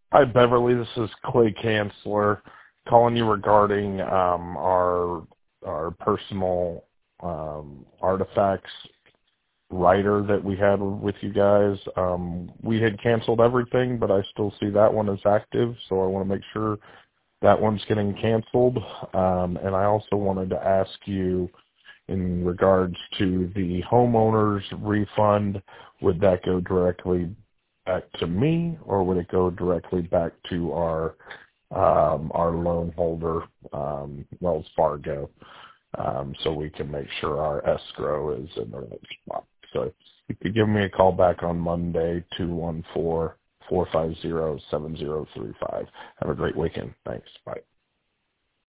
Hi, Beverly. This is Clay Chancellor calling you regarding our personal artifacts writer that we had with you guys. We had canceled everything, but I still see that one as active, so I want to make sure that one's getting canceled. And I also wanted to ask you in regards to the homeowner's refund, would that go directly back to me, or would it go directly back to our loan holder, Wells Fargo, so we can make sure our escrow is in the right spot? So you could give me a call back on Monday, 214-450-7035. Have a great weekend. Thanks. Bye.